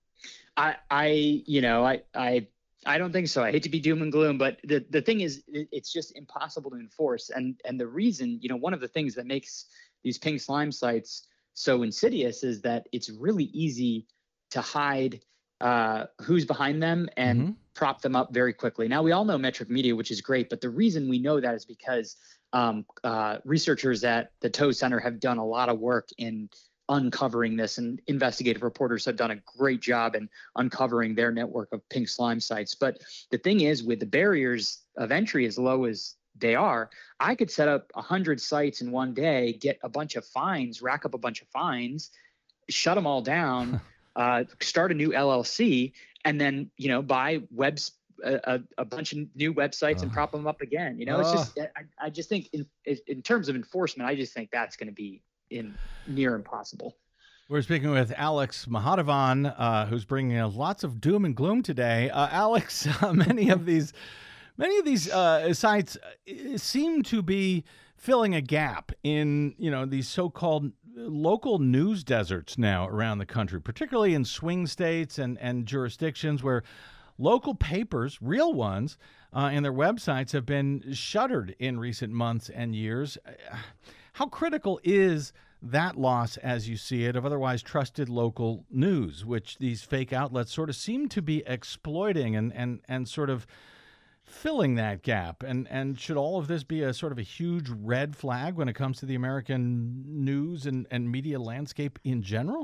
I, I, you know, I, I, I don't think so. I hate to be doom and gloom, but the, the thing is, it, it's just impossible to enforce. And, and the reason, you know, one of the things that makes these pink slime sites so insidious is that it's really easy to hide uh, who's behind them and Mhm. prop them up very quickly. Now, we all know Metric Media, which is great, but the reason we know that is because um, uh, researchers at the Tow Center have done a lot of work in uncovering this, and investigative reporters have done a great job in uncovering their network of pink slime sites. But the thing is, with the barriers of entry as low as they are, I could set up a hundred sites in one day, get a bunch of fines, rack up a bunch of fines, shut them all down, uh, start a new L L C, and then, you know, buy webs, a, a bunch of new websites uh, and prop them up again. You know, uh, it's just, I, I just think in, in terms of enforcement, I just think that's going to be in near impossible. We're speaking with Alex Mahadevan, uh, who's bringing us lots of doom and gloom today. Uh, Alex, uh, many of these Many of these uh, sites seem to be filling a gap in, you know, these so-called local news deserts now around the country, particularly in swing states and, and jurisdictions where local papers, real ones, uh, and their websites have been shuttered in recent months and years. How critical is that loss, as you see it, of otherwise trusted local news, which these fake outlets sort of seem to be exploiting and and and sort of filling that gap? And and should all of this be a sort of a huge red flag when it comes to the American news and, and media landscape in general?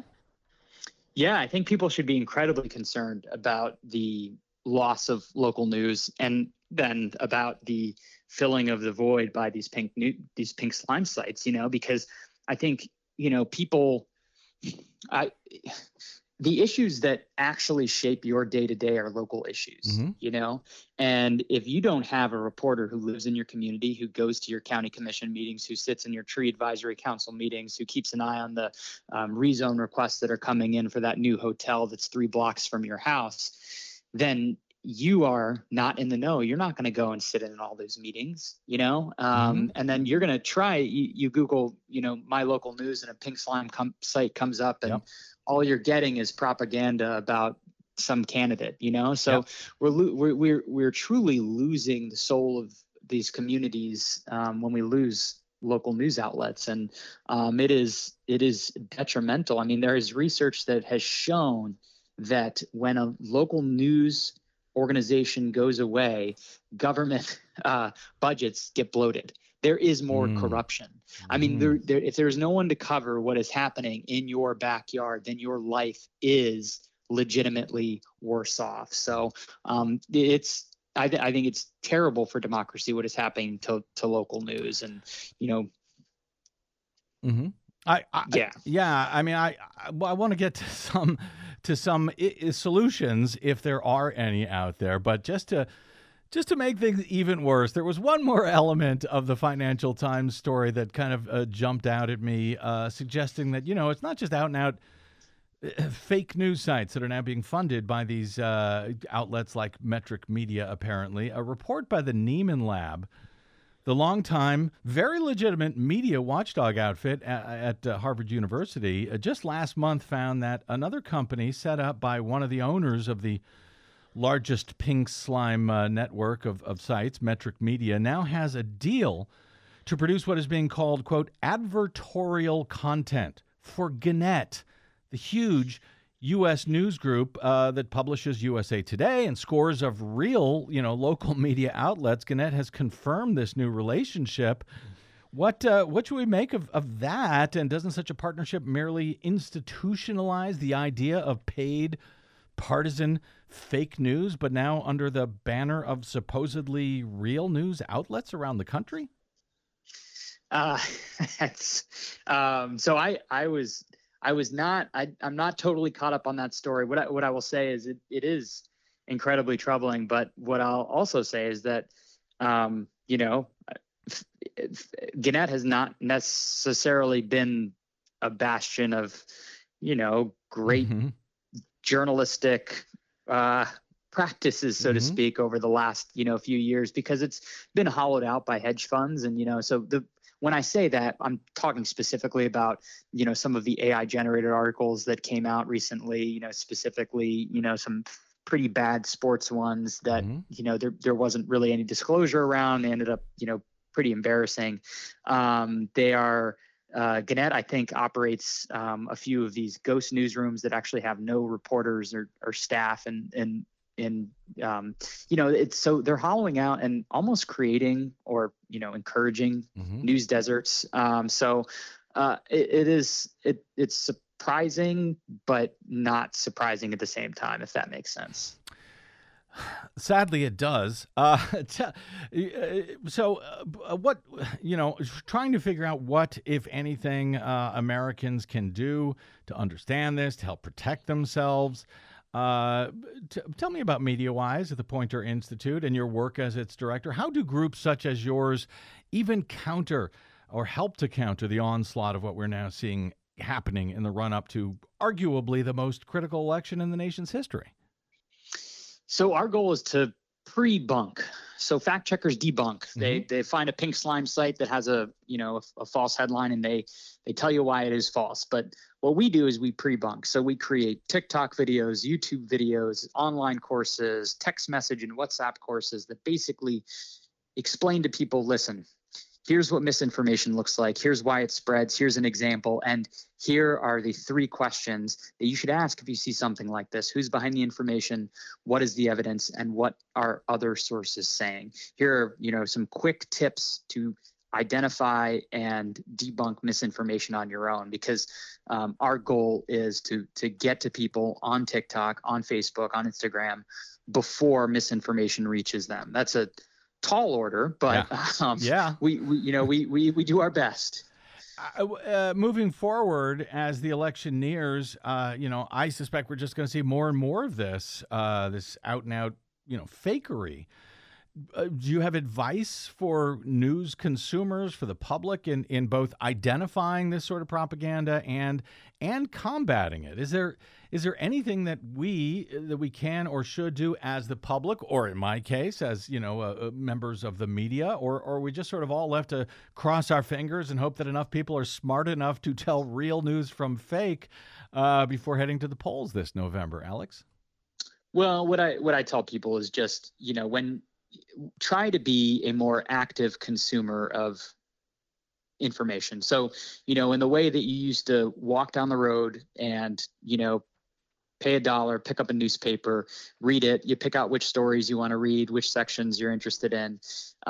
Yeah, I think people should be incredibly concerned about the loss of local news, and then about the filling of the void by these pink new, these pink slime sites, you know, because I think, you know, people, I, the issues that actually shape your day to day are local issues, mm-hmm. you know, and if you don't have a reporter who lives in your community, who goes to your county commission meetings, who sits in your tree advisory council meetings, who keeps an eye on the um, rezone requests that are coming in for that new hotel that's three blocks from your house, then you are not in the know. You're not going to go and sit in all those meetings, you know, um, mm-hmm. and then you're going to try, you, you Google, you know, my local news, and a pink slime com- site comes up, and yep. all you're getting is propaganda about some candidate, you know, so yep. we're, lo- we're, we're, we're truly losing the soul of these communities um, when we lose local news outlets. And um, it is, it is detrimental. I mean, there is research that has shown that when a local news organization goes away, government uh, budgets get bloated. There is more mm. corruption. I mean, mm. there, there, if there's no one to cover what is happening in your backyard, then your life is legitimately worse off. So um, it's, I, th- I think it's terrible for democracy what is happening to, to local news, and you know. Mm-hmm. I, I yeah yeah. I mean, I I, I want to get to some. to some I- solutions, if there are any out there. But just to just to make things even worse, there was one more element of the Financial Times story that kind of uh, jumped out at me, uh, suggesting that, you know, it's not just out and out uh, fake news sites that are now being funded by these uh, outlets like Metric Media, apparently. A report by the Nieman Lab, the longtime, very legitimate media watchdog outfit at, at uh, Harvard University, uh, just last month found that another company set up by one of the owners of the largest pink slime uh, network of, of sites, Metric Media, now has a deal to produce what is being called, quote, advertorial content for Gannett, the huge U S news group uh, that publishes U S A Today and scores of real, you know, local media outlets. Gannett has confirmed this new relationship. What uh, what should we make of, of that? And doesn't such a partnership merely institutionalize the idea of paid partisan fake news, but now under the banner of supposedly real news outlets around the country? Uh, that's, um, so I, I was... I was not, I, I'm not totally caught up on that story. What I, what I will say is it, it is incredibly troubling. But what I'll also say is that, um, you know, Gannett has not necessarily been a bastion of, you know, great mm-hmm. journalistic uh, practices, so mm-hmm. to speak, over the last, you know, few years, because it's been hollowed out by hedge funds. And, you know, so the, when I say that, I'm talking specifically about, you know, some of the A I generated articles that came out recently, you know, specifically, you know, some pretty bad sports ones that, mm-hmm. you know, there, there wasn't really any disclosure around. They ended up, you know, pretty embarrassing. Um, they are, uh, Gannett, I think, operates um, a few of these ghost newsrooms that actually have no reporters or, or staff, and, and, and, um, you know, it's so they're hollowing out and almost creating or, you know, encouraging mm-hmm. news deserts. Um, so uh, it, it is it it's surprising, but not surprising at the same time, if that makes sense. Sadly, it does. Uh, t- so uh, what, you know, trying to figure out what, if anything, uh, Americans can do to understand this, to help protect themselves. Uh, t- tell me about MediaWise at the Poynter Institute and your work as its director. How do groups such as yours even counter or help to counter the onslaught of what we're now seeing happening in the run-up to arguably the most critical election in the nation's history? So our goal is to pre-bunk. So fact checkers debunk. Mm-hmm. They they find a pink slime site that has a, you know, a, a false headline, and they they tell you why it is false. But what we do is we pre-bunk. So we create TikTok videos, YouTube videos, online courses, text message and WhatsApp courses that basically explain to people, listen, here's what misinformation looks like. Here's why it spreads. Here's an example. And here are the three questions that you should ask if you see something like this. Who's behind the information? What is the evidence? And what are other sources saying? Here are, you know, some quick tips to identify and debunk misinformation on your own, because um, our goal is to to get to people on TikTok, on Facebook, on Instagram before misinformation reaches them. That's a tall order, but yeah, um, yeah. We, we you know we we we do our best. Uh, uh, moving forward, as the election nears, uh, you know, I suspect we're just going to see more and more of this, uh, this out and out, you know, fakery. Uh, do you have advice for news consumers, for the public, in, in both identifying this sort of propaganda and and combating it? Is there is there anything that we that we can or should do as the public, or in my case, as you know, uh, members of the media, or or are we just sort of all left to cross our fingers and hope that enough people are smart enough to tell real news from fake uh, before heading to the polls this November, Alex? Well, what I what I tell people is just, you know, when try to be a more active consumer of information. So, you know, in the way that you used to walk down the road and, you know, pay a dollar, pick up a newspaper, read it, you pick out which stories you want to read, which sections you're interested in.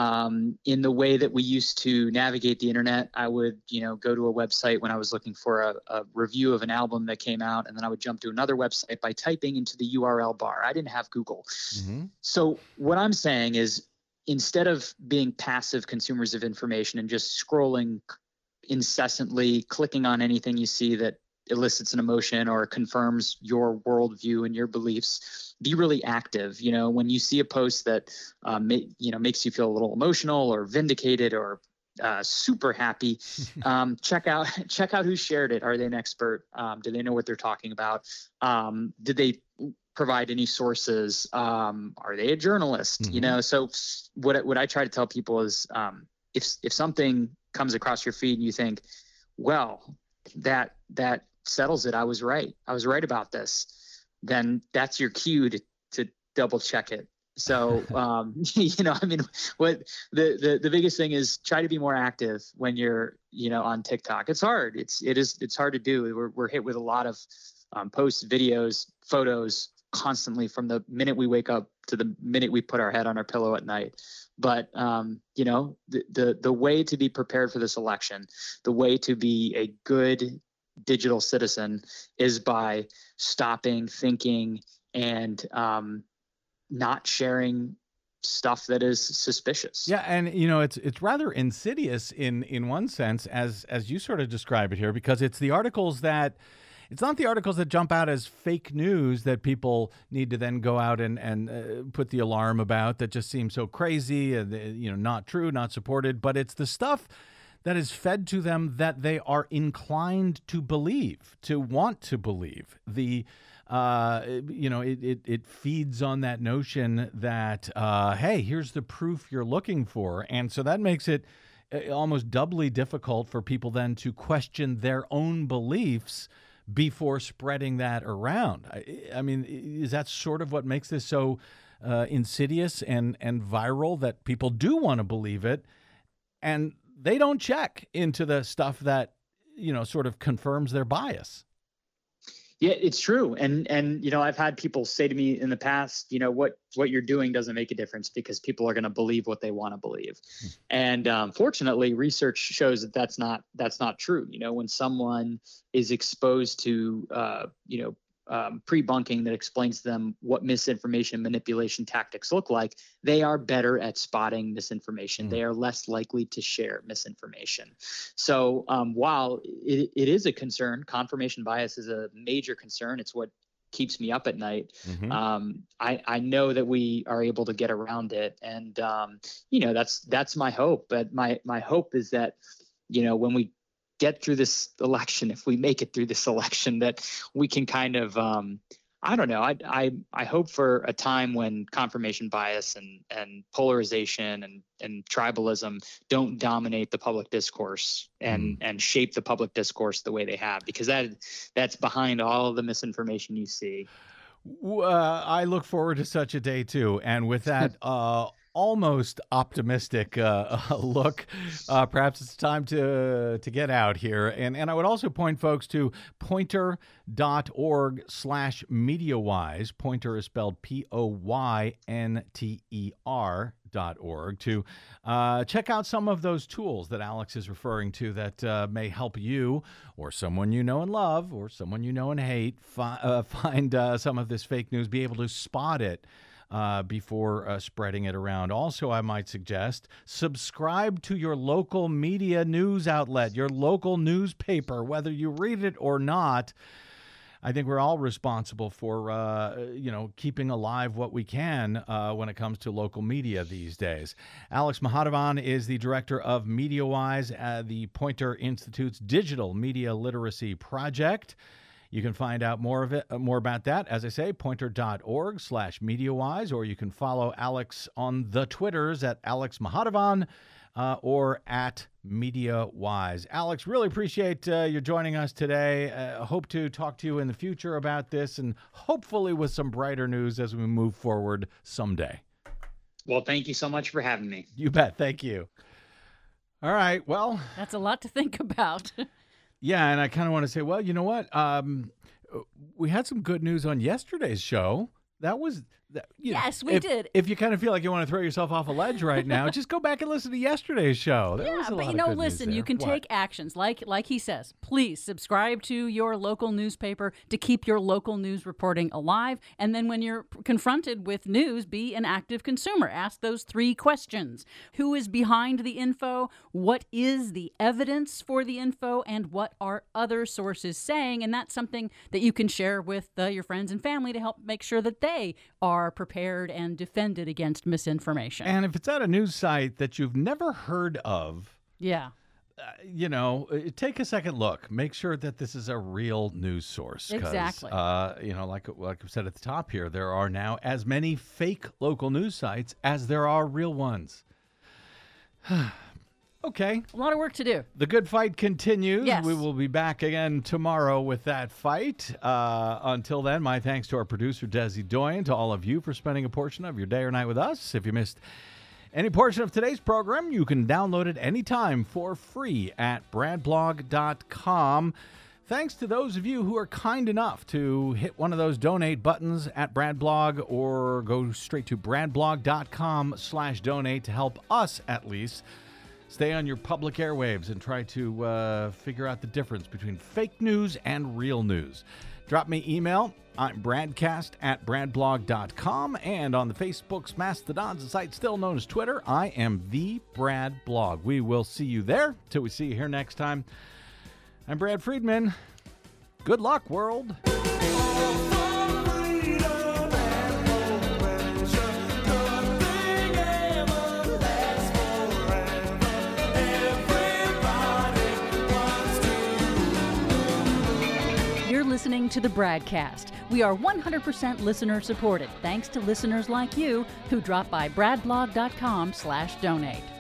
Um, in the way that we used to navigate the internet, I would, you know, go to a website when I was looking for a, a review of an album that came out, and then I would jump to another website by typing into the U R L bar. I didn't have Google. Mm-hmm. So what I'm saying is, instead of being passive consumers of information and just scrolling incessantly, clicking on anything you see that elicits an emotion or confirms your worldview and your beliefs, be really active. You know, when you see a post that, um, ma- you know, makes you feel a little emotional or vindicated or uh, super happy, um, check out check out who shared it. Are they an expert? Um, do they know what they're talking about? Um, did they provide any sources? Um, are they a journalist? Mm-hmm. You know, so what what I try to tell people is, um, if if something comes across your feed and you think, well, that that settles it, I was right, I was right about this, then that's your cue to, to double check it. So, um, you know, I mean, what the, the, the biggest thing is, try to be more active when you're, you know, on TikTok. It's hard. It's, it is, it's hard to do. We're, we're hit with a lot of um, posts, videos, photos constantly from the minute we wake up to the minute we put our head on our pillow at night. But, um, you know, the, the, the way to be prepared for this election, the way to be a good digital citizen is by stopping, thinking, and um, not sharing stuff that is suspicious. Yeah, and you know, it's it's rather insidious in in one sense, as as you sort of describe it here, because it's the articles that it's not the articles that jump out as fake news that people need to then go out and and uh, put the alarm about, that just seem so crazy and uh, you know, not true, not supported, but it's the stuff that is fed to them that they are inclined to believe, to want to believe. The, uh, you know, it, it, it feeds on that notion that, uh, hey, here's the proof you're looking for. And so that makes it almost doubly difficult for people then to question their own beliefs before spreading that around. I, I mean, is that sort of what makes this so uh, insidious and, and viral, that people do want to believe it, and they don't check into the stuff that, you know, sort of confirms their bias? Yeah, it's true. And, and, you know, I've had people say to me in the past, you know, what, what you're doing doesn't make a difference because people are going to believe what they want to believe. Hmm. And um, fortunately, research shows that that's not, that's not true. You know, when someone is exposed to, uh, you know, Um, pre-bunking that explains to them what misinformation manipulation tactics look like, they are better at spotting misinformation. Mm. They are less likely to share misinformation. So um, while it, it is a concern, confirmation bias is a major concern. It's what keeps me up at night. Mm-hmm. Um, I, I know that we are able to get around it. And, um, you know, that's that's my hope. But my my hope is that, you know, when we get through this election, if we make it through this election, that we can kind of, um, I don't know, I, I I hope for a time when confirmation bias and, and polarization and, and tribalism don't dominate the public discourse and, mm. and shape the public discourse the way they have, because that that's behind all of the misinformation you see. Uh, I look forward to such a day too. And with that, uh, almost optimistic uh, look, uh, perhaps it's time to to get out here. And and I would also point folks to poynter.org slash MediaWise. Poynter is spelled P O Y N T E R dot org to uh, check out some of those tools that Alex is referring to that uh, may help you or someone you know and love or someone you know and hate fi- uh, find uh, some of this fake news, be able to spot it Uh, before uh, spreading it around. Also, I might suggest subscribe to your local media news outlet, your local newspaper, whether you read it or not. I think we're all responsible for, uh, you know, keeping alive what we can uh, when it comes to local media these days. Alex Mahadevan is the director of MediaWise at the Poynter Institute's Digital Media Literacy Project. You can find out more of it, uh, more about that, as I say, poynter.org slash MediaWise, or you can follow Alex on the Twitters at Alex Mahadevan uh, or at MediaWise. Alex, really appreciate uh, you joining us today. Uh, hope to talk to you in the future about this and hopefully with some brighter news as we move forward someday. Well, thank you so much for having me. You bet. Thank you. All right. Well, That's a lot to think about. yeah, and I kind of want to say, well, you know what? Um, we had some good news on yesterday's show. That was, that, you know, Yes, we if, did. If you kind of feel like you want to throw yourself off a ledge right now, just go back and listen to yesterday's show. There was Yeah, a lot but you of know, good news listen, there. you can What? take actions like like he says. Please subscribe to your local newspaper to keep your local news reporting alive. And then when you're confronted with news, be an active consumer. Ask those three questions. Who is behind the info? What is the evidence for the info? And what are other sources saying? And that's something that you can share with uh, your friends and family to help make sure that they are prepared and defended against misinformation. And if it's at a news site that you've never heard of, yeah. uh, you know, uh, take a second look. Make sure that this is a real news source. 'cause, Exactly. Uh, you know, like like I said at the top here, there are now as many fake local news sites as there are real ones. Okay. A lot of work to do. The good fight continues. Yes. We will be back again tomorrow with that fight. Uh, until then, my thanks to our producer, Desi Doyen, to all of you for spending a portion of your day or night with us. If you missed any portion of today's program, you can download it anytime for free at brad blog dot com. Thanks to those of you who are kind enough to hit one of those donate buttons at BradBlog or go straight to brad blog dot com slash donate to help us at least stay on your public airwaves and try to uh, figure out the difference between fake news and real news. Drop me email. I'm bradcast at brad blog dot com, and on the Facebooks, Mastodons, the site still known as Twitter, I am the Brad Blog. We will see you there. Till we see you here next time. I'm Brad Friedman. Good luck, world. Listening to the Bradcast. We are one hundred percent listener supported, thanks to listeners like you who drop by brad blog dot com slash donate.